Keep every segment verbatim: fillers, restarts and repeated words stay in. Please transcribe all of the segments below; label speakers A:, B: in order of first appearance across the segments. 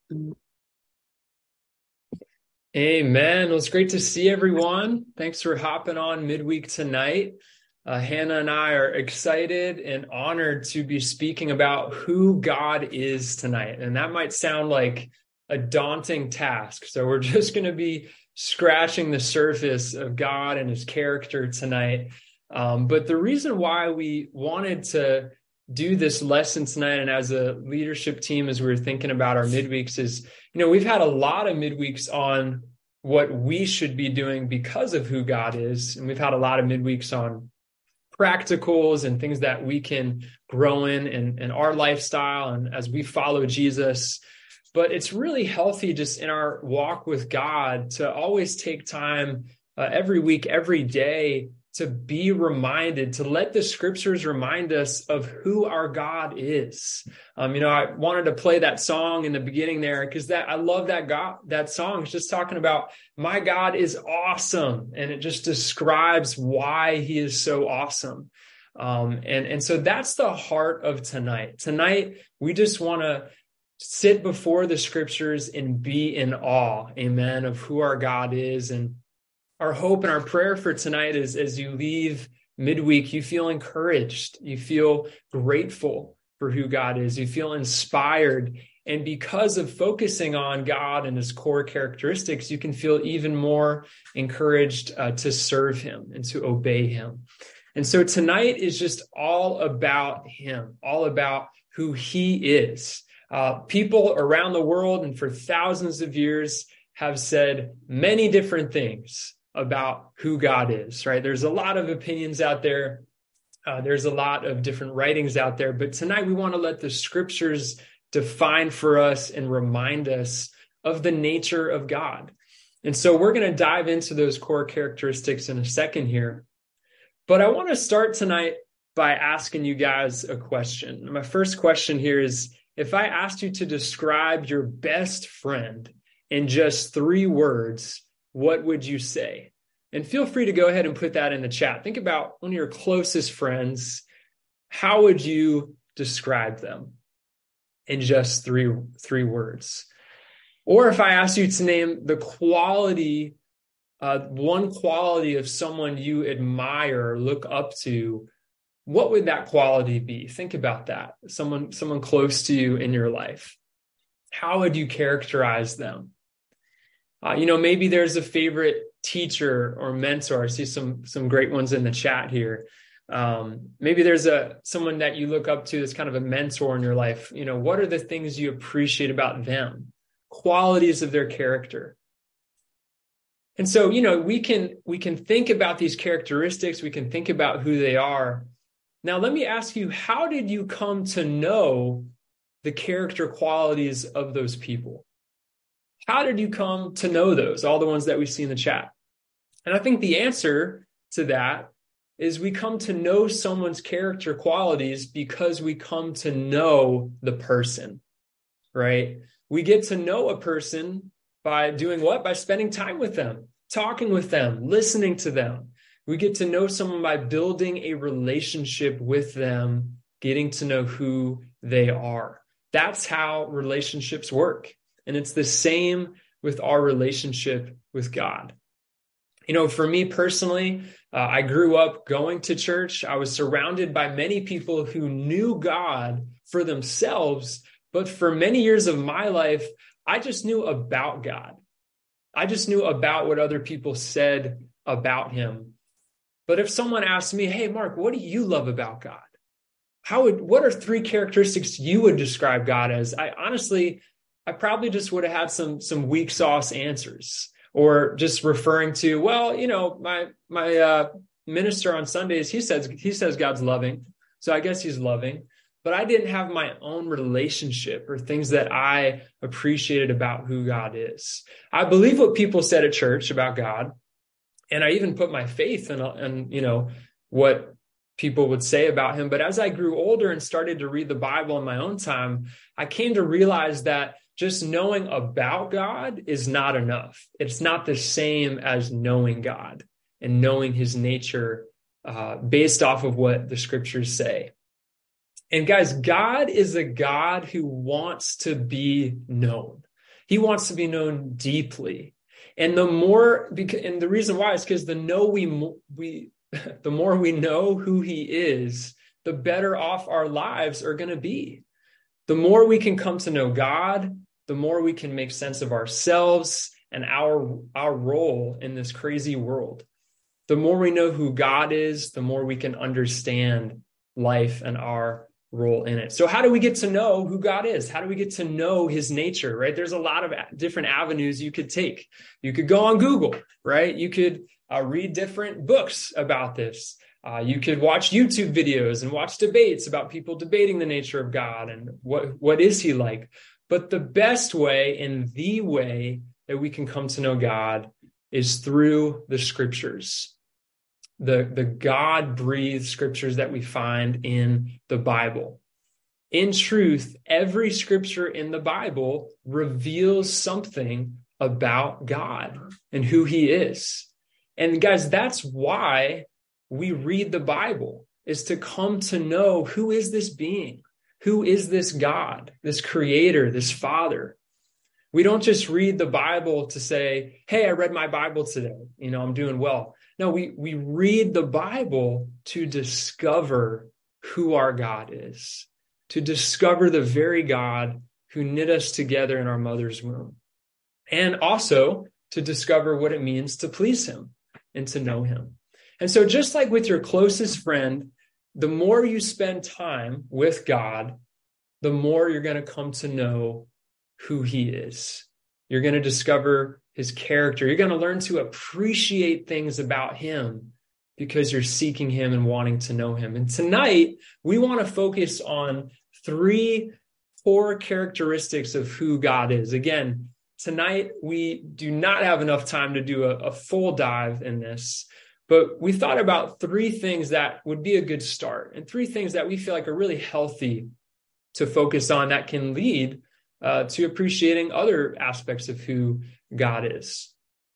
A: Amen. Well, it's great to see everyone. Thanks for hopping on midweek tonight. Uh, Hannah and I are excited and honored to be speaking about who God is tonight. And that might sound like a daunting task. So we're just going to be scratching the surface of God and his character tonight. Um, but the reason why we wanted to do this lesson tonight, and as a leadership team, as we were thinking about our midweeks, is, you know, we've had a lot of midweeks on what we should be doing because of who God is. And we've had a lot of midweeks on practicals and things that we can grow in and, and our lifestyle and as we follow Jesus. But it's really healthy just in our walk with God to always take time uh, every week, every day, to be reminded, to let the scriptures remind us of who our God is. Um, you know, I wanted to play that song in the beginning there because that I love that God, that song. It's just talking about my God is awesome. And it just describes why he is so awesome. Um, and, and so that's the heart of tonight. Tonight, we just want to sit before the scriptures and be in awe, amen, of who our God is. And our hope and our prayer for tonight is as you leave midweek, you feel encouraged, you feel grateful for who God is, you feel inspired. And because of focusing on God and his core characteristics, you can feel even more encouraged uh, to serve him and to obey him. And so tonight is just all about him, all about who he is. Uh, people around the world and for thousands of years have said many different things about who God is, right? There's a lot of opinions out there. Uh, there's a lot of different writings out there. But tonight we want to let the scriptures define for us and remind us of the nature of God. And so we're going to dive into those core characteristics in a second here. But I want to start tonight by asking you guys a question. My first question here is, if I asked you to describe your best friend in just three words, what would you say? And feel free to go ahead and put that in the chat. Think about one of your closest friends. How would you describe them in just three, three words? Or if I asked you to name the quality, uh, one quality of someone you admire or look up to, what would that quality be? Think about that. Someone, someone close to you in your life. How would you characterize them? Uh, you know, maybe there's a favorite teacher or mentor. I see some some great ones in the chat here. Um, maybe there's a someone that you look up to that's kind of a mentor in your life. You know, what are the things you appreciate about them? Qualities of their character. And so, you know, we can we can think about these characteristics. We can think about who they are. Now, let me ask you, how did you come to know the character qualities of those people? How did you come to know those, all the ones that we see in the chat? And I think the answer to that is we come to know someone's character qualities because we come to know the person, right? We get to know a person by doing what? By spending time with them, talking with them, listening to them. We get to know someone by building a relationship with them, getting to know who they are. That's how relationships work. And it's the same with our relationship with God. You know, for me personally, uh, I grew up going to church. I was surrounded by many people who knew God for themselves. But for many years of my life, I just knew about God. I just knew about what other people said about him. But if someone asked me, hey, Mark, what do you love about God? How would, what are three characteristics you would describe God as? I honestly, I probably just would have had some some weak sauce answers, or just referring to, well, you know, my my uh, minister on Sundays, he says he says God's loving, so I guess he's loving. But I didn't have my own relationship or things that I appreciated about who God is. I believe what people said at church about God, and I even put my faith in, in you know, what people would say about him. But as I grew older and started to read the Bible in my own time, I came to realize that just knowing about God is not enough. It's not the same as knowing God and knowing his nature uh, based off of what the scriptures say. And guys, God is a God who wants to be known. He wants to be known deeply. And the more, and the reason why is because the know we, we, the more we know who he is, the better off our lives are going to be. The more we can come to know God, the more we can make sense of ourselves and our, our role in this crazy world. The more we know who God is, the more we can understand life and our role in it. So how do we get to know who God is? How do we get to know his nature, right? There's a lot of different avenues you could take. You could go on Google, right? You could uh, read different books about this. Uh, you could watch YouTube videos and watch debates about people debating the nature of God and what, what is he like. But the best way and the way that we can come to know God is through the scriptures. The, the God-breathed scriptures that we find in the Bible. In truth, every scripture in the Bible reveals something about God and who he is. And guys, that's why we read the Bible, is to come to know who is this being? Who is this God, this creator, this father? We don't just read the Bible to say, hey, I read my Bible today. You know, I'm doing well. No, we, we read the Bible to discover who our God is, to discover the very God who knit us together in our mother's womb, and also to discover what it means to please him and to know him. And so just like with your closest friend, the more you spend time with God, the more you're going to come to know who he is. You're going to discover his character. You're going to learn to appreciate things about him because you're seeking him and wanting to know him. And tonight, we want to focus on three core characteristics of who God is. Again, tonight, we do not have enough time to do a, a full dive in this, but we thought about three things that would be a good start and three things that we feel like are really healthy to focus on that can lead uh, to appreciating other aspects of who God is.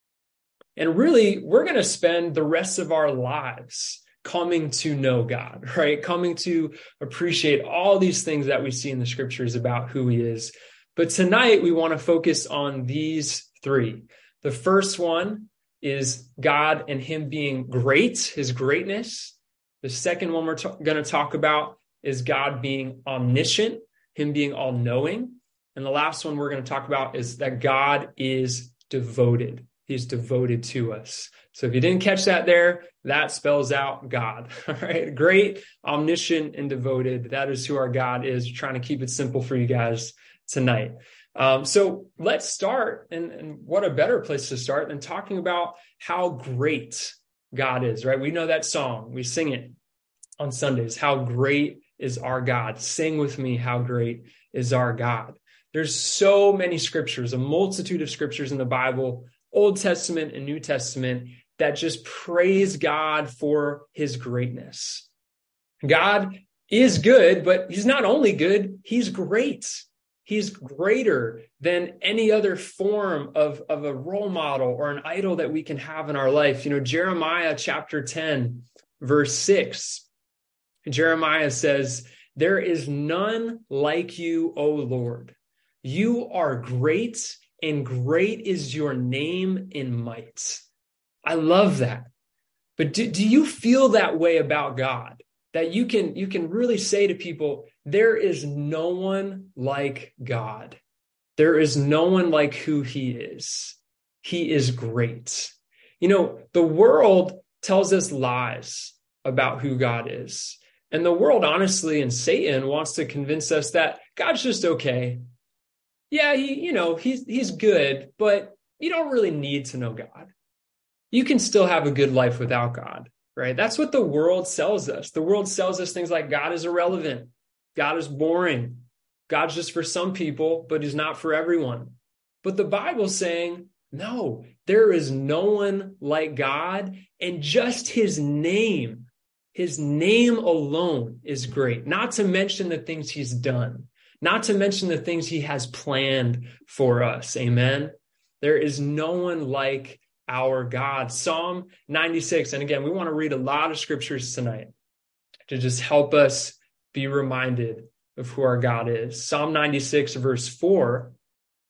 A: And really, we're going to spend the rest of our lives coming to know God, right? Coming to appreciate all these things that we see in the scriptures about who he is. But tonight, we want to focus on these three. The first one is God and him being great, his greatness. The second one we're t- going to talk about is God being omniscient, him being all-knowing. And the last one we're going to talk about is that God is devoted. He's devoted to us. So if you didn't catch that there, that spells out God. All right. Great, omniscient, and devoted. That is who our God is. We're trying to keep it simple for you guys tonight. Um, so let's start. And, and what a better place to start than talking about how great God is, right? We know that song. We sing it on Sundays. How great is our God? Sing with me, how great is our God? There's so many scriptures, a multitude of scriptures in the Bible, Old Testament and New Testament, that just praise God for his greatness. God is good, but he's not only good, he's great. He's greater than any other form of, of a role model or an idol that we can have in our life. You know, Jeremiah chapter ten, verse six, Jeremiah says, "There is none like you, O Lord. You are great, and great is your name in might." I love that. But do, do you feel that way about God? That you can, you can really say to people, there is no one like God. There is no one like who he is. He is great. You know, the world tells us lies about who God is. And the world, honestly, and Satan wants to convince us that God's just okay. Yeah, he, you know, he's, he's good, but you don't really need to know God. You can still have a good life without God, right? That's what the world sells us. The world sells us things like God is irrelevant. God is boring. God's just for some people, but he's not for everyone. But the Bible's saying, no, there is no one like God, and just his name, his name alone is great. Not to mention the things he's done, not to mention the things he has planned for us. Amen. There is no one like our God. Psalm ninety-six. And again, we want to read a lot of scriptures tonight to just help us be reminded of who our God is. Psalm ninety-six, verse four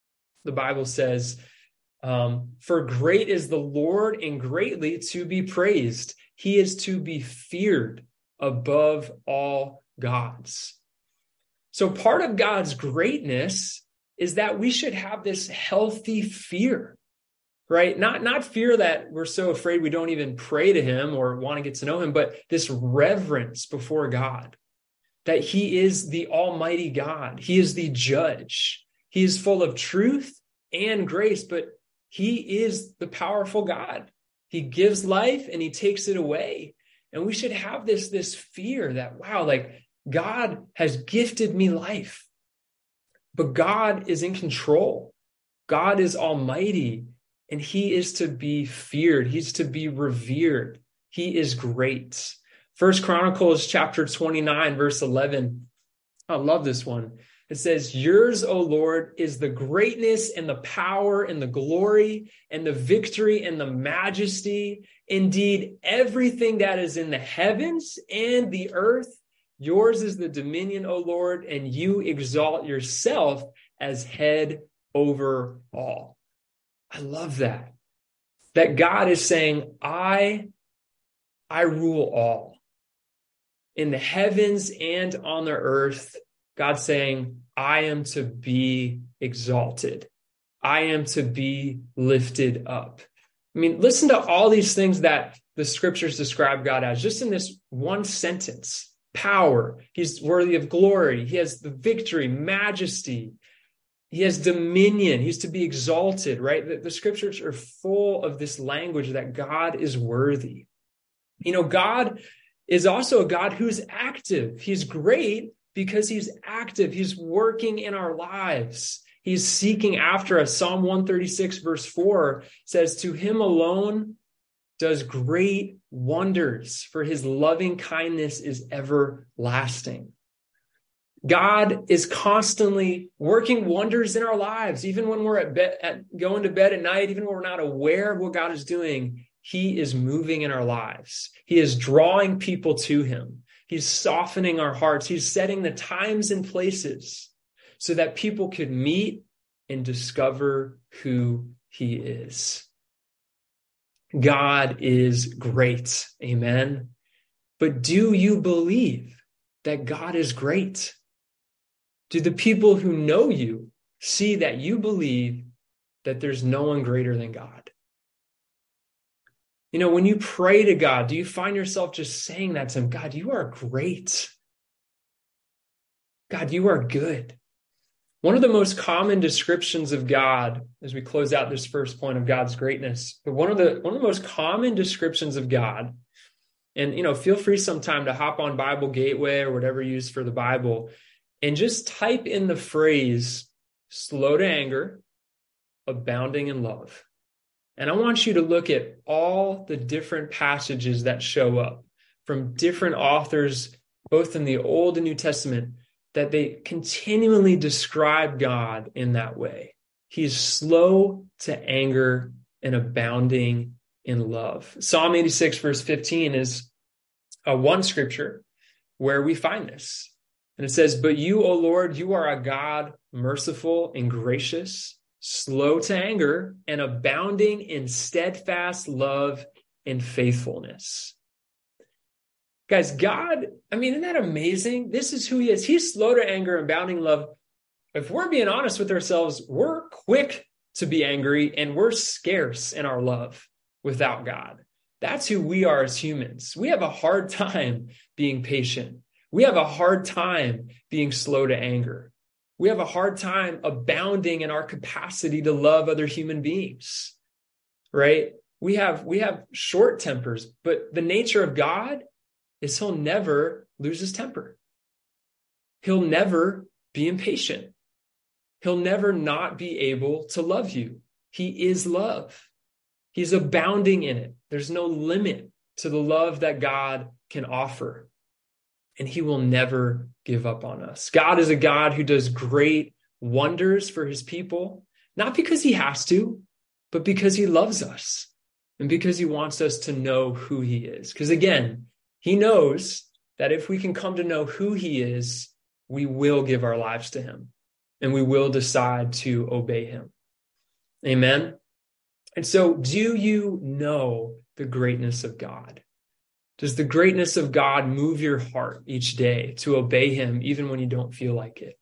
A: The Bible says, um, for great is the Lord and greatly to be praised. He is to be feared above all gods. So part of God's greatness is that we should have this healthy fear, right? Not, not fear that we're so afraid we don't even pray to him or want to get to know him, but this reverence before God, that he is the almighty God. He is the judge. He is full of truth and grace, but he is the powerful God. He gives life and he takes it away. And we should have this, this fear that, wow, like God has gifted me life, but God is in control. God is almighty and he is to be feared. He's to be revered. He is great. First Chronicles chapter twenty-nine, verse eleven. I love this one. It says, yours, O Lord, is the greatness and the power and the glory and the victory and the majesty. Indeed, everything that is in the heavens and the earth, yours is the dominion, O Lord, and you exalt yourself as head over all. I love that. That God is saying, I, I rule all. In the heavens and on the earth, God's saying, I am to be exalted. I am to be lifted up. I mean, listen to all these things that the scriptures describe God as, just in this one sentence. Power. He's worthy of glory. He has the victory, majesty. He has dominion. He's to be exalted, right? The, the scriptures are full of this language that God is worthy. You know, God is also a God who's active. He's great because he's active. He's working in our lives. He's seeking after us. Psalm one thirty-six verse four says, to him alone does great wonders, for his loving kindness is everlasting. God is constantly working wonders in our lives. Even when we're at bed, at going to bed at night, even when we're not aware of what God is doing, he is moving in our lives. He is drawing people to him. He's softening our hearts. He's setting the times and places so that people could meet and discover who he is. God is great. Amen. But do you believe that God is great? Do the people who know you see that you believe that there's no one greater than God? You know, when you pray to God, do you find yourself just saying that to him? God, you are great. God, you are good. One of the most common descriptions of God, as we close out this first point of God's greatness, but one of the one of the most common descriptions of God, and you know, feel free sometime to hop on Bible Gateway or whatever you use for the Bible, and just type in the phrase slow to anger, abounding in love. And I want you to look at all the different passages that show up from different authors, both in the Old and New Testament, that they continually describe God in that way. He's slow to anger and abounding in love. Psalm eighty-six, verse fifteen is uh, one scripture where we find this. And it says, but you, O Lord, you are a God merciful and gracious, slow to anger, and abounding in steadfast love and faithfulness. Guys, God, I mean, isn't that amazing? This is who he is. He's slow to anger and abounding in love. If we're being honest with ourselves, we're quick to be angry and we're scarce in our love without God. That's who we are as humans. We have a hard time being patient. We have a hard time being slow to anger. We have a hard time abounding in our capacity to love other human beings, right? We have, we have short tempers, but the nature of God is he'll never lose his temper. He'll never be impatient. He'll never not be able to love you. He is love. He's abounding in it. There's no limit to the love that God can offer. And he will never give up on us. God is a God who does great wonders for his people, not because he has to, but because he loves us and because he wants us to know who he is. Because again, he knows that if we can come to know who he is, we will give our lives to him and we will decide to obey him. Amen. And so do you know the greatness of God? Does the greatness of God move your heart each day to obey him, even when you don't feel like it?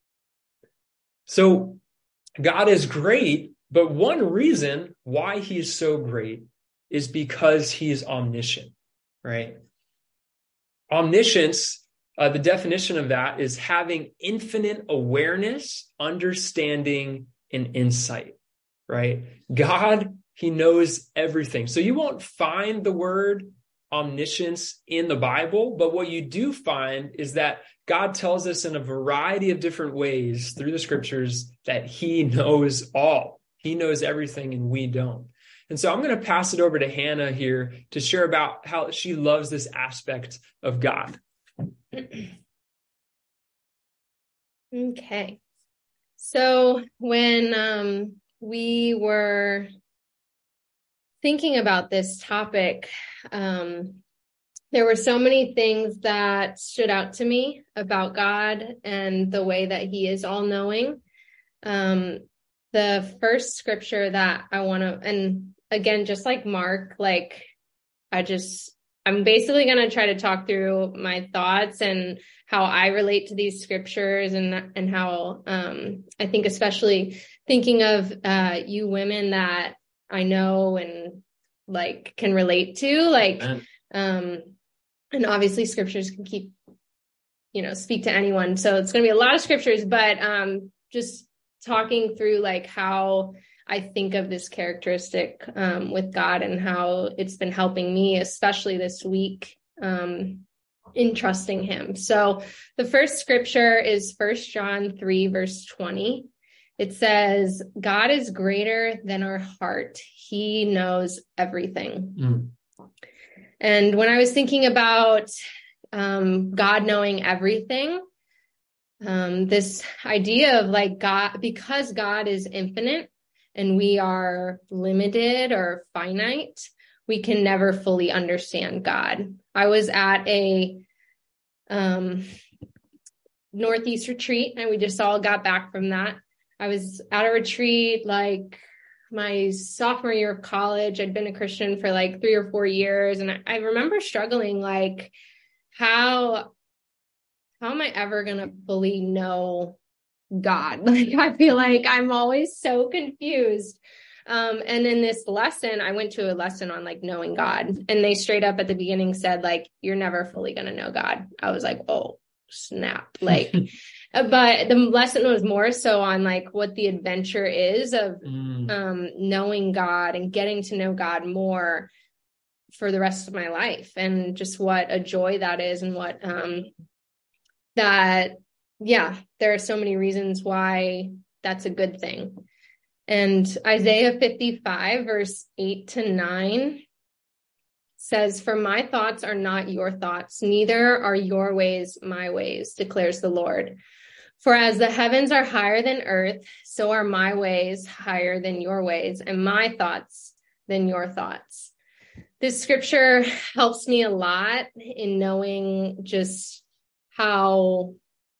A: So God is great, but one reason why he is so great is because he is omniscient, right? Omniscience, uh, the definition of that is having infinite awareness, understanding, and insight, right? God, he knows everything. So you won't find the word omniscience in the Bible, but what you do find is that God tells us in a variety of different ways through the scriptures that he knows all. He knows everything and we don't. And so I'm going to pass it over to Hannah here to share about how she loves this aspect of God.
B: Okay. So when um, we were thinking about this topic, um, there were so many things that stood out to me about God and the way that he is all-knowing. Um, the first scripture that I want to, and again, just like Mark, like I just, I'm basically going to try to talk through my thoughts and how I relate to these scriptures and, and how, um, I think especially thinking of, uh, you women that I know and like can relate to, like, Amen. um, and obviously scriptures can keep, you know, speak to anyone. So it's going to be a lot of scriptures, but, um, just talking through like how I think of this characteristic, um, with God and how it's been helping me, especially this week, um, in trusting him. So the first scripture is First John three, verse twenty. It says, God is greater than our heart. He knows everything. Mm. And when I was thinking about um, God knowing everything, um, this idea of like God, because God is infinite and we are limited or finite, we can never fully understand God. I was at a um, Northeast retreat and we just all got back from that. I was at a retreat like my sophomore year of college. I'd been a Christian for like three or four years. And I, I remember struggling, like, how, how am I ever going to fully know God? Like, I feel like I'm always so confused. Um, and in this lesson, I went to a lesson on like knowing God, and they straight up at the beginning said, like, you're never fully going to know God. I was like, oh, snap. Like, but the lesson was more so on like what the adventure is of mm. um, knowing God and getting to know God more for the rest of my life, and just what a joy that is, and what um, that, yeah, there are so many reasons why that's a good thing. And Isaiah fifty-five, verse eight to nine says, for my thoughts are not your thoughts, neither are your ways my ways, declares the Lord. For as the heavens are higher than earth, so are my ways higher than your ways, and my thoughts than your thoughts. This scripture helps me a lot in knowing just how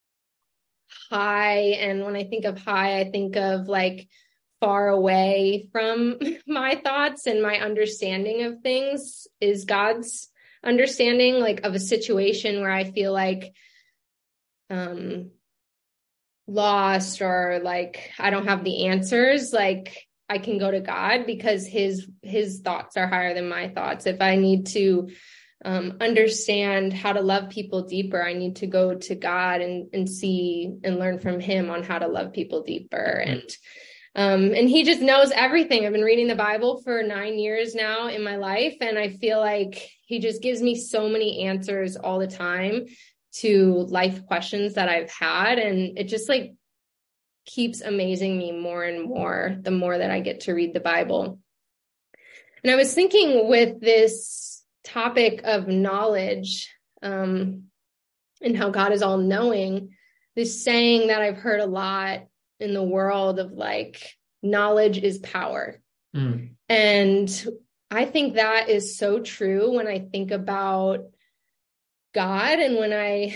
B: high, and when I think of high, I think of like far away from my thoughts, and my understanding of things is God's understanding, like of a situation where I feel like um, lost, or like I don't have the answers. Like I can go to God because his, his thoughts are higher than my thoughts. If I need to um, understand how to love people deeper, I need to go to God and, and see and learn from him on how to love people deeper. Mm-hmm. And Um, and he just knows everything. I've been reading the Bible for nine years now in my life, and I feel like he just gives me so many answers all the time to life questions that I've had. And it just like keeps amazing me more and more, the more that I get to read the Bible. And I was thinking with this topic of knowledge, um, and how God is all knowing, this saying that I've heard a lot in the world of like, knowledge is power. Mm. And I think that is so true when I think about God, and when I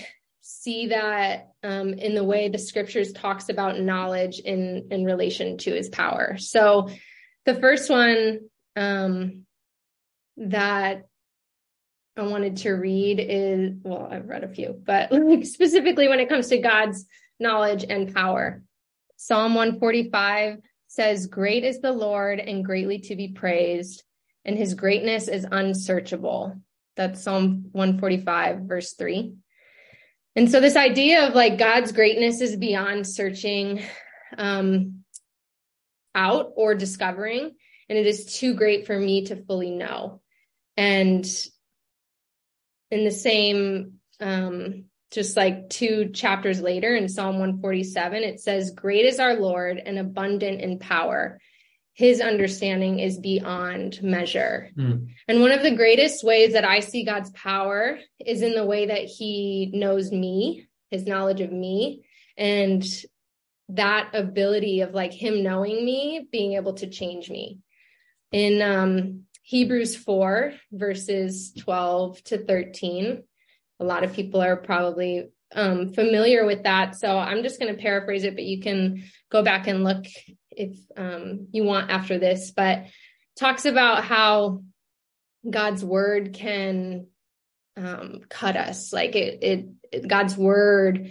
B: see that um, in the way the scriptures talks about knowledge in, in relation to his power. So the first one um, that I wanted to read is, well, I've read a few, but like specifically when it comes to God's knowledge and power. Psalm one forty-five says, "Great is the Lord and greatly to be praised, and his greatness is unsearchable." That's Psalm one forty-five, verse three. And so this idea of like God's greatness is beyond searching um, out or discovering, and it is too great for me to fully know. And in the same, um, just like two chapters later in Psalm one forty-seven, it says, "Great is our Lord and abundant in power. His understanding is beyond measure." Mm. And one of the greatest ways that I see God's power is in the way that he knows me, his knowledge of me, and that ability of like him knowing me, being able to change me. In um, Hebrews four, verses twelve to thirteen, a lot of people are probably um, familiar with that. So I'm just going to paraphrase it, but you can go back and look if um, you want after this. But talks about how God's word can um, cut us. Like it, it, it, God's word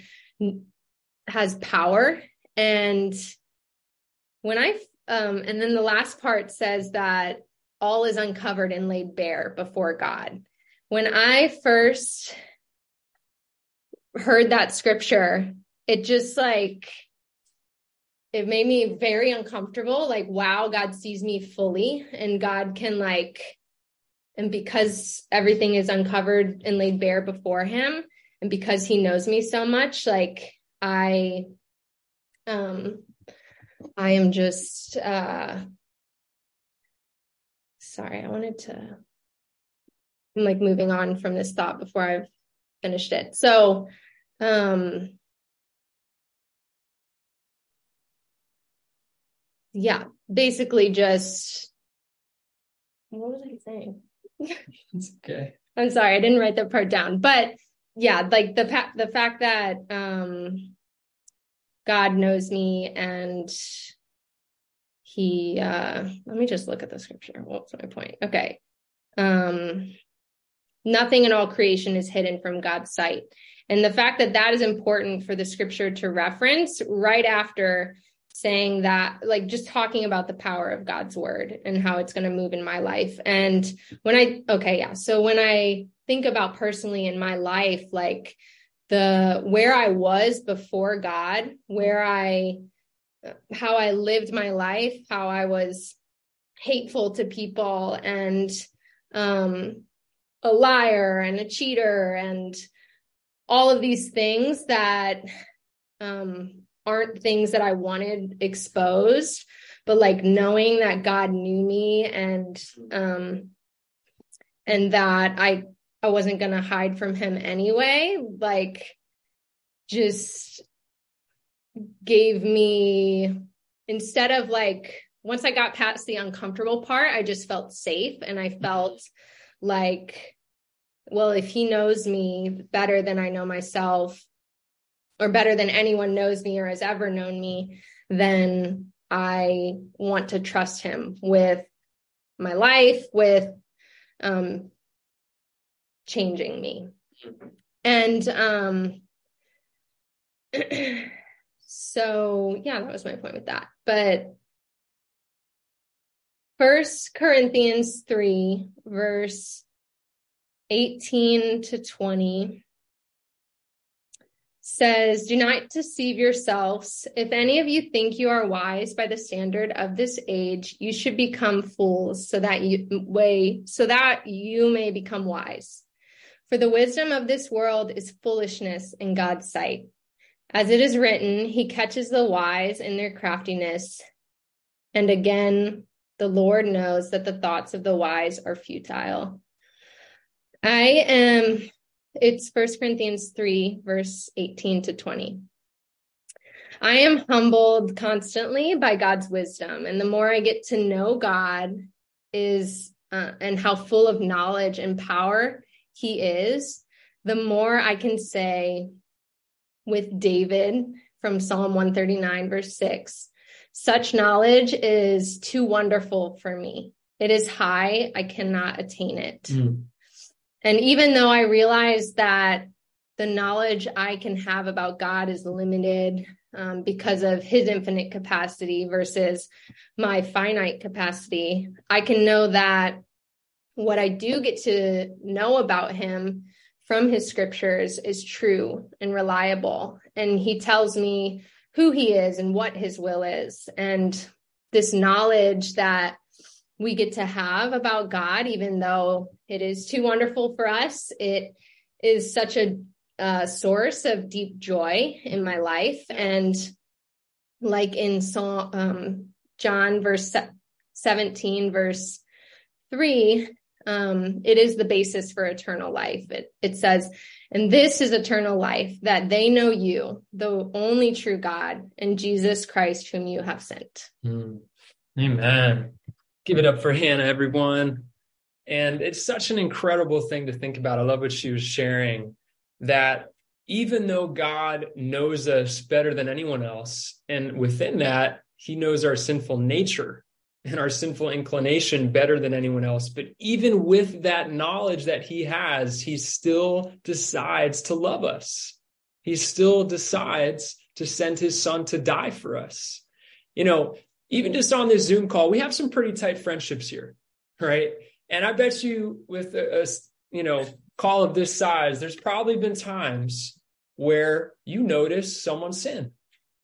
B: has power. And when I, um, and then the last part says that all is uncovered and laid bare before God. When I first heard that scripture, it just like, it made me very uncomfortable. Like, wow, God sees me fully, and God can like, and because everything is uncovered and laid bare before him, and because he knows me so much, like I, um, I am just, uh, sorry, I wanted to, I'm like moving on from this thought before I've finished it. So, um, yeah, basically just, what was I saying?
A: It's okay.
B: I'm sorry, I didn't write that part down, but yeah, like the, pa- the fact that, um, God knows me and he, uh, let me just look at the scripture. What's my point? Okay. Um, nothing in all creation is hidden from God's sight. And the fact that that is important for the scripture to reference right after saying that, like just talking about the power of God's word and how it's going to move in my life. And when I, okay, yeah. So when I think about personally in my life, like the, where I was before God, where I, how I lived my life, how I was hateful to people and, um, a liar and a cheater and all of these things that, um, aren't things that I wanted exposed, but like knowing that God knew me and, um, and that I, I wasn't going to hide from him anyway, like just gave me, instead of like, once I got past the uncomfortable part, I just felt safe. And I felt like, well, if he knows me better than I know myself, or better than anyone knows me or has ever known me, then I want to trust him with my life, with um, changing me. And um, so, yeah, that was my point with that. But First Corinthians three, verse eighteen to twenty says, "Do not deceive yourselves. If any of you think you are wise by the standard of this age, you should become fools so that you way so that you may become wise. For the wisdom of this world is foolishness in God's sight. As it is written, he catches the wise in their craftiness. And again, the Lord knows that the thoughts of the wise are futile." I am It's First Corinthians three, verse eighteen to twenty. "I am humbled constantly by God's wisdom, and the more I get to know God is uh, and how full of knowledge and power he is, the more I can say, with David from Psalm one thirty-nine, verse six. Such knowledge is too wonderful for me. It is high, I cannot attain it. Mm. And even though I realize that the knowledge I can have about God is limited um, because of his infinite capacity versus my finite capacity, I can know that what I do get to know about him from his scriptures is true and reliable. And he tells me who he is and what his will is. And this knowledge that we get to have about God, even though it is too wonderful for us, it is such a uh, source of deep joy in my life. And like in Psalm, um, John verse seventeen, verse three, um, it is the basis for eternal life. It, it says, and this is eternal life, that they know you, the only true God, and Jesus Christ, whom you have sent.
A: Mm. Amen. Give it up for Hannah, everyone. And it's such an incredible thing to think about. I love what she was sharing, that even though God knows us better than anyone else, and within that, he knows our sinful nature and our sinful inclination better than anyone else. But even with that knowledge that he has, he still decides to love us. He still decides to send his son to die for us. You know, even just on this Zoom call, we have some pretty tight friendships here, right? And I bet you with a, a you know, call of this size, there's probably been times where you notice someone's sin.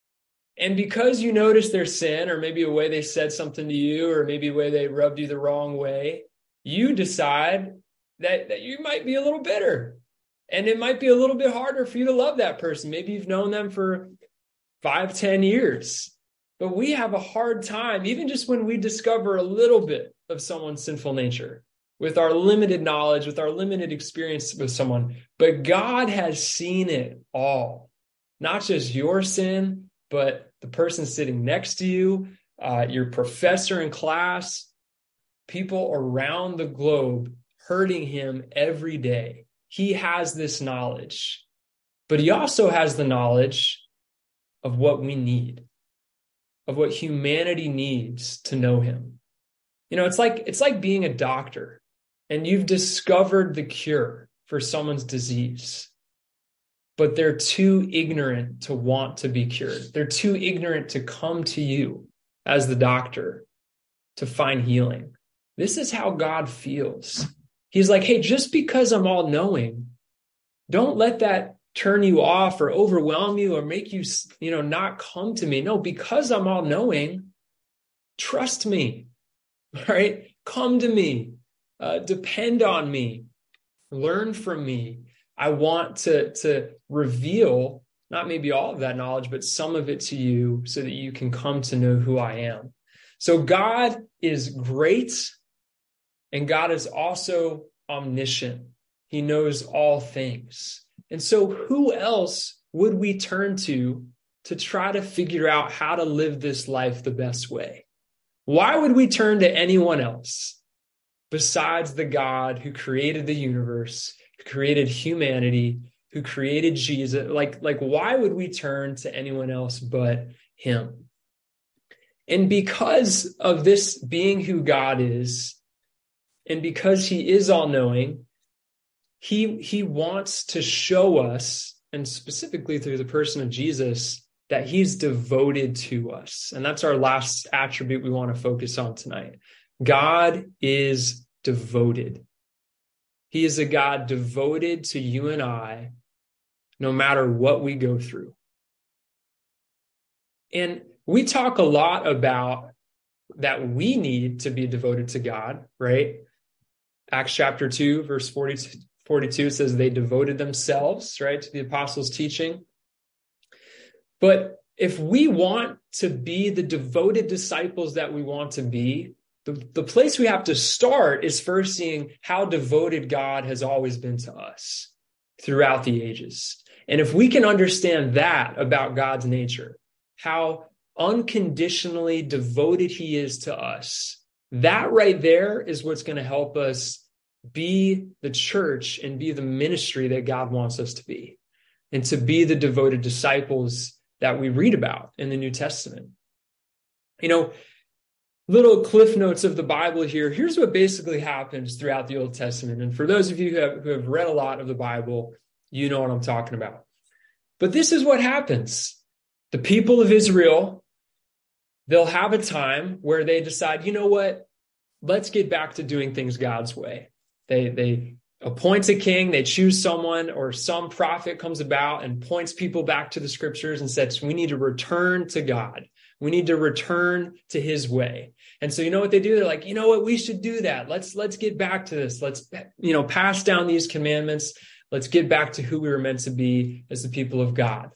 A: And because you notice their sin, or maybe a way they said something to you, or maybe a way they rubbed you the wrong way, you decide that, that you might be a little bitter. And it might be a little bit harder for you to love that person. Maybe you've known them for five, ten years. But we have a hard time, even just when we discover a little bit of someone's sinful nature, with our limited knowledge, with our limited experience with someone. But God has seen it all, not just your sin, but the person sitting next to you, uh, your professor in class, people around the globe hurting him every day. He has this knowledge, but he also has the knowledge of what we need, of what humanity needs to know him. You know, it's like, it's like being a doctor and you've discovered the cure for someone's disease, but they're too ignorant to want to be cured. They're too ignorant to come to you as the doctor to find healing. This is how God feels. He's like, hey, just because I'm all knowing, don't let that turn you off or overwhelm you or make you, you know, not come to me. No, because I'm all knowing, trust me, right? Come to me, uh, depend on me, learn from me. I want to, to reveal not maybe all of that knowledge, but some of it to you so that you can come to know who I am. So God is great, and God is also omniscient. He knows all things. And so who else would we turn to to try to figure out how to live this life the best way? Why would we turn to anyone else besides the God who created the universe, who created humanity, who created Jesus? Like, like, why would we turn to anyone else but him? And because of this being who God is, and because he is all-knowing, he, he wants to show us, and specifically through the person of Jesus, that he's devoted to us. And that's our last attribute we want to focus on tonight. God is devoted. He is a God devoted to you and I, no matter what we go through. And we talk a lot about that we need to be devoted to God, right? Acts chapter two, verse forty, forty-two says they devoted themselves, right, to the apostles' teaching. But if we want to be the devoted disciples that we want to be, the, the place we have to start is first seeing how devoted God has always been to us throughout the ages. And if we can understand that about God's nature, how unconditionally devoted he is to us, that right there is what's going to help us be the church and be the ministry that God wants us to be. and to be the devoted disciples that we read about in the New Testament. You know, little cliff notes of the Bible here. Here's what basically happens throughout the Old Testament. And for those of you who have, who have read a lot of the Bible, you know what I'm talking about. But this is what happens. The people of Israel, they'll have a time where they decide, you know what, let's get back to doing things God's way. They, they appoint a king, they choose someone, or some prophet comes about and points people back to the scriptures and says, we need to return to God. We need to return to his way. And so you know what they do? They're like, you know what, we should do that. Let's, let's get back to this. Let's, you know, pass down these commandments. Let's get back to who we were meant to be as the people of God.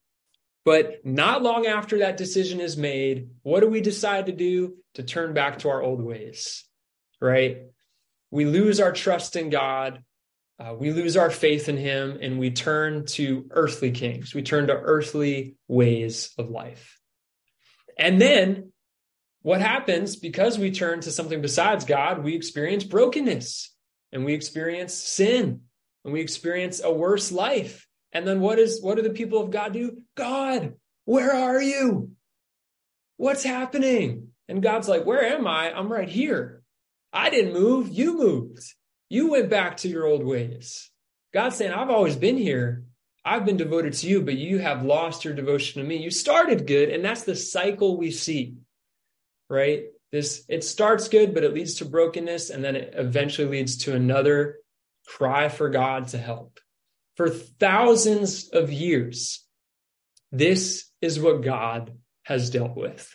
A: But not long after that decision is made, what do we decide to do? To turn back to our old ways, right? We lose our trust in God. Uh, we lose our faith in him, and we turn to earthly kings. We turn to earthly ways of life. And then what happens, because we turn to something besides God, we experience brokenness, and we experience sin, and we experience a worse life. And then what is what do the people of God do? God, where are you? What's happening? And God's like, where am I? I'm right here. I didn't move. You moved. You went back to your old ways. God's saying, I've always been here. I've been devoted to you, but you have lost your devotion to me. You started good, and that's the cycle we see, right? This, it starts good, but it leads to brokenness, and then it eventually leads to another cry for God to help. For thousands of years, this is what God has dealt with.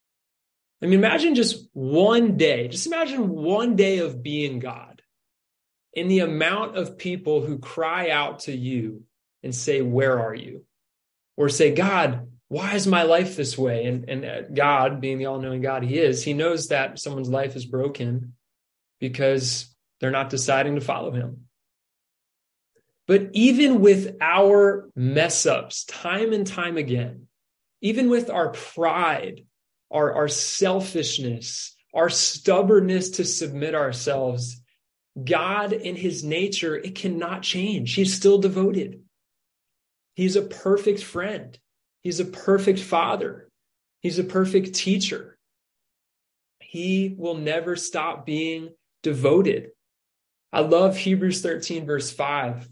A: I mean, imagine just one day, just imagine one day of being God, and the amount of people who cry out to you and say, where are you? Or say, God, why is my life this way? And, and God, being the all-knowing God he is, he knows that someone's life is broken because they're not deciding to follow him. But even with our mess ups, time and time again, even with our pride, our, our selfishness, our stubbornness to submit ourselves, God in his nature, it cannot change. He's still devoted. He's a perfect friend. He's a perfect father. He's a perfect teacher. He will never stop being devoted. I love Hebrews thirteen, verse five.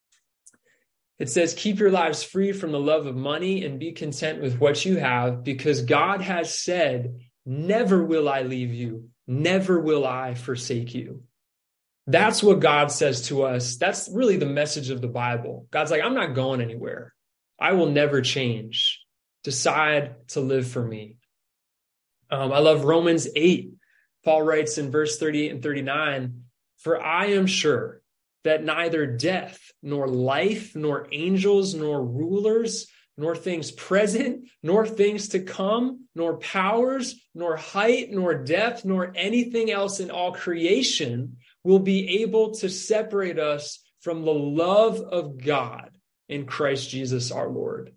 A: It says, keep your lives free from the love of money and be content with what you have, because God has said, never will I leave you. Never will I forsake you. That's what God says to us. That's really the message of the Bible. God's like, I'm not going anywhere. I will never change. Decide to live for me. Um, I love Romans eight. Paul writes in verse thirty-eight and thirty-nine, for I am sure that neither death, nor life, nor angels, nor rulers, nor things present, nor things to come, nor powers, nor height, nor depth, nor anything else in all creation will be able to separate us from the love of God in Christ Jesus our Lord.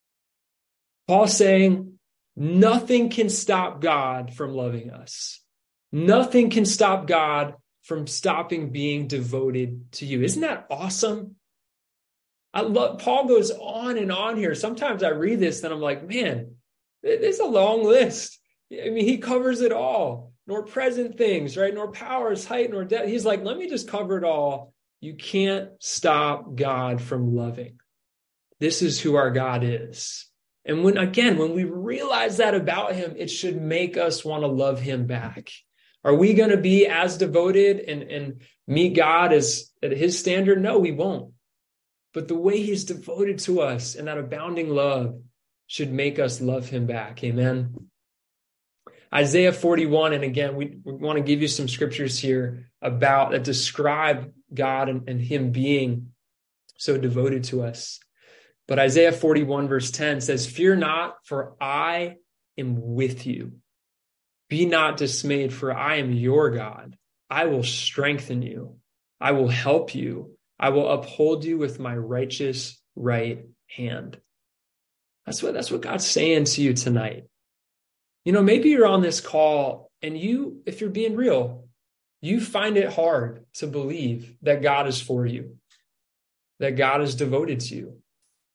A: Paul's saying, nothing can stop God from loving us. Nothing can stop God from stopping being devoted to you. Isn't that awesome? I love, Paul goes on and on here. Sometimes I read this and I'm like, man, it's a long list. I mean, he covers it all. Nor present things, right? Nor powers, height, nor depth. He's like, let me just cover it all. You can't stop God from loving. This is who our God is. And when, again, when we realize that about him, it should make us want to love him back. Are we going to be as devoted and, and meet God as at his standard? No, we won't. But the way he's devoted to us and that abounding love should make us love him back. Amen. Isaiah forty-one, and again, we, we want to give you some scriptures here about that describe God and, and him being so devoted to us. But Isaiah forty-one, verse ten says, fear not, for I am with you. Be not dismayed, for I am your God. I will strengthen you. I will help you. I will uphold you with my righteous right hand. That's what, that's what God's saying to you tonight. You know, maybe you're on this call and you, if you're being real, you find it hard to believe that God is for you, that God is devoted to you.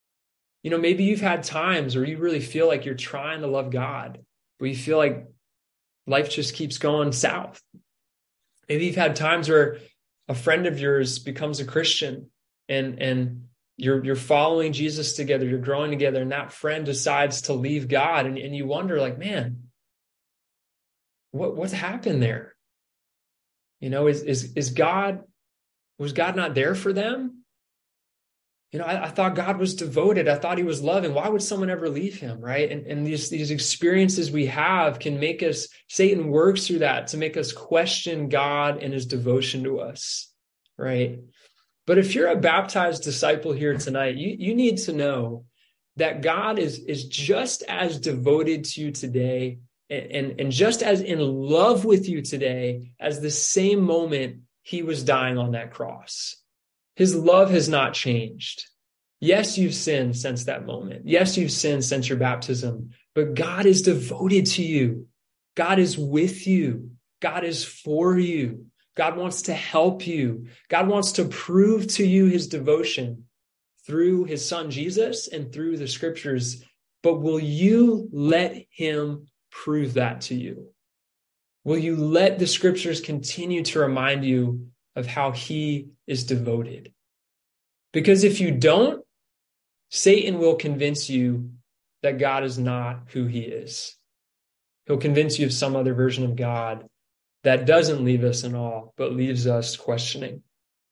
A: You know, maybe you've had times where you really feel like you're trying to love God, but you feel like life just keeps going south. Maybe you've had times where a friend of yours becomes a Christian and, and you're, you're following Jesus together, you're growing together, and that friend decides to leave God, and, and you wonder, like, man, what, what's happened there? You know, is, is, is God, was God not there for them? You know, I, I thought God was devoted. I thought he was loving. Why would someone ever leave him, right? And, and these, these experiences we have can make us, Satan works through that to make us question God and his devotion to us, right? But if you're a baptized disciple here tonight, you, you need to know that God is, is just as devoted to you today and, and, and just as in love with you today as the same moment he was dying on that cross. His love has not changed. Yes, you've sinned since that moment. Yes, you've sinned since your baptism, but God is devoted to you. God is with you. God is for you. God wants to help you. God wants to prove to you his devotion through his son, Jesus, and through the scriptures. But will you let him prove that to you? Will you let the scriptures continue to remind you of how he is devoted? Because if you don't, Satan will convince you that God is not who he is. He'll convince you of some other version of God that doesn't leave us in awe, but leaves us questioning.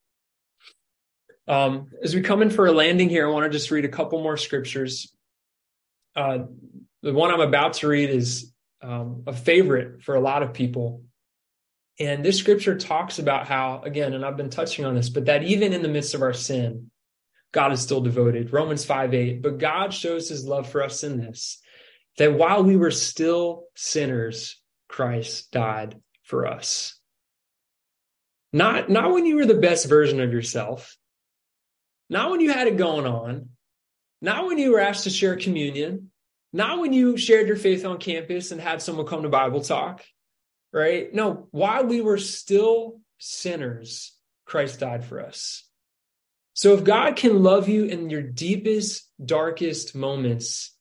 A: Um, as we come in for a landing here, I want to just read a couple more scriptures. Uh, the one I'm about to read is um, a favorite for a lot of people. And this scripture talks about how, again, and I've been touching on this, but that even in the midst of our sin, God is still devoted. Romans five eight, but God shows his love for us in this, that while we were still sinners, Christ died for us. Not, not when you were the best version of yourself, not when you had it going on, not when you were asked to share communion, not when you shared your faith on campus and had someone come to Bible talk. Right? No, while we were still sinners, Christ died for us. So if God can love you in your deepest, darkest moments,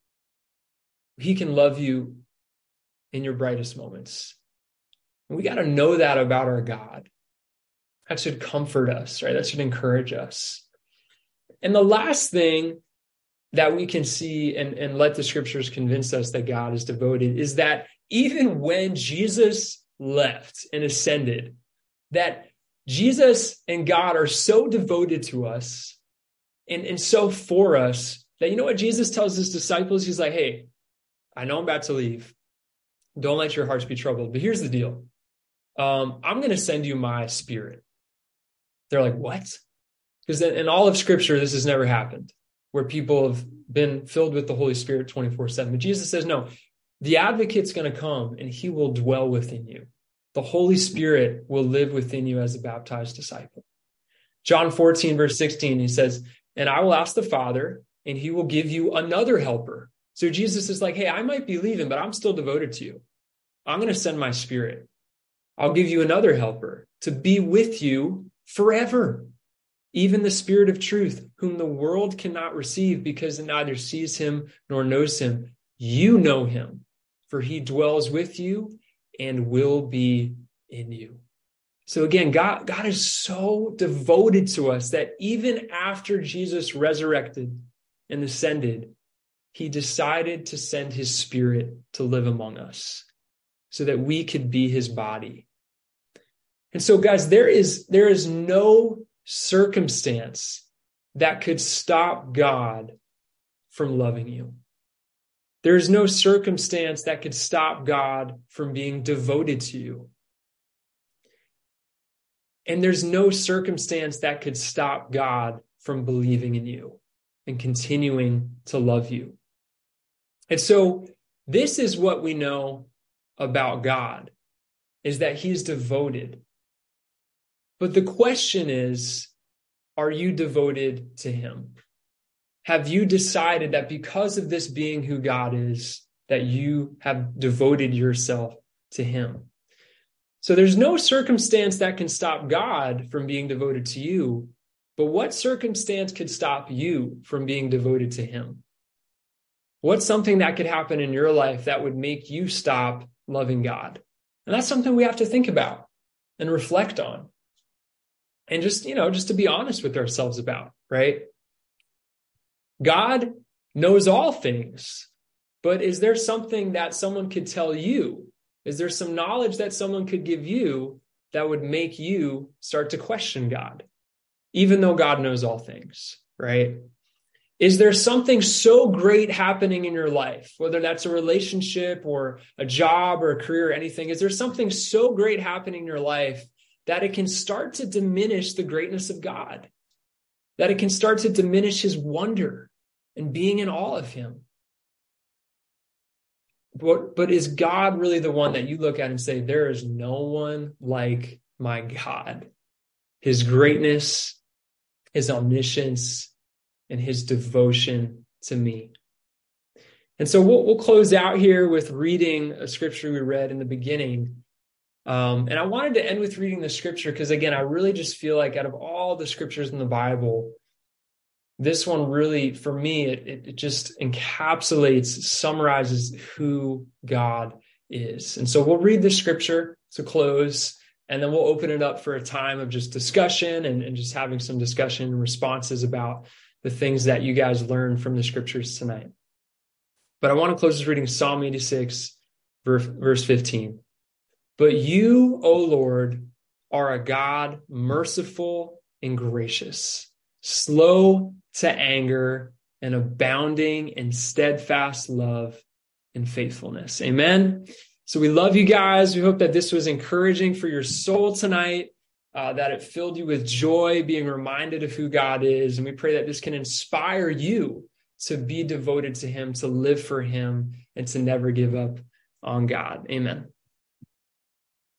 A: he can love you in your brightest moments. And we got to know that about our God. That should comfort us, right? That should encourage us. And the last thing that we can see and, and let the scriptures convince us that God is devoted is that even when Jesus left and ascended, that Jesus and God are so devoted to us and, and so for us that, you know what Jesus tells his disciples? He's like, hey, I know I'm about to leave. Don't let your hearts be troubled. But here's the deal. Um, I'm going to send you my spirit. They're like, what? Because in all of scripture, this has never happened, where people have been filled with the Holy Spirit twenty-four seven. But Jesus says, no, the advocate's going to come and he will dwell within you. The Holy Spirit will live within you as a baptized disciple. John fourteen, verse sixteen, he says, and I will ask the Father, and he will give you another helper. So Jesus is like, hey, I might be leaving, but I'm still devoted to you. I'm going to send my spirit. I'll give you another helper to be with you forever. Even the Spirit of truth, whom the world cannot receive because it neither sees him nor knows him. You know him, for he dwells with you and will be in you. So again, God, God is so devoted to us that even after Jesus resurrected and ascended, he decided to send his Spirit to live among us so that we could be his body. And so, guys, there is, there is no circumstance that could stop God from loving you. There is no circumstance that could stop God from being devoted to you. And there's no circumstance that could stop God from believing in you and continuing to love you. And so this is what we know about God, is that he's devoted. But the question is, are you devoted to him? Have you decided that because of this being who God is, that you have devoted yourself to him? So there's no circumstance that can stop God from being devoted to you, but what circumstance could stop you from being devoted to him? What's something that could happen in your life that would make you stop loving God? And that's something we have to think about and reflect on. And just, you know, just to be honest with ourselves about, right? God knows all things, but is there something that someone could tell you? Is there some knowledge that someone could give you that would make you start to question God, even though God knows all things, right? Is there something so great happening in your life, whether that's a relationship or a job or a career or anything? Is there something so great happening in your life that it can start to diminish the greatness of God, that it can start to diminish his wonder and being in awe of him? But, but is God really the one that you look at and say, there is no one like my God? His greatness, his omniscience, and his devotion to me. And so we'll, we'll close out here with reading a scripture we read in the beginning. Um, and I wanted to end with reading the scripture because, again, I really just feel like out of all the scriptures in the Bible, this one really, for me, it, it just encapsulates, summarizes who God is. And so we'll read the scripture to close, and then we'll open it up for a time of just discussion and, and just having some discussion and responses about the things that you guys learned from the scriptures tonight. But I want to close this reading Psalm eighty-six, verse fifteen. But you, O Lord, are a God merciful and gracious, slow to anger, and abounding in steadfast love and faithfulness. Amen. So we love you guys. We hope that this was encouraging for your soul tonight. Uh, that it filled you with joy, being reminded of who God is. And we pray that this can inspire you to be devoted to him, to live for him, and to never give up on God. Amen.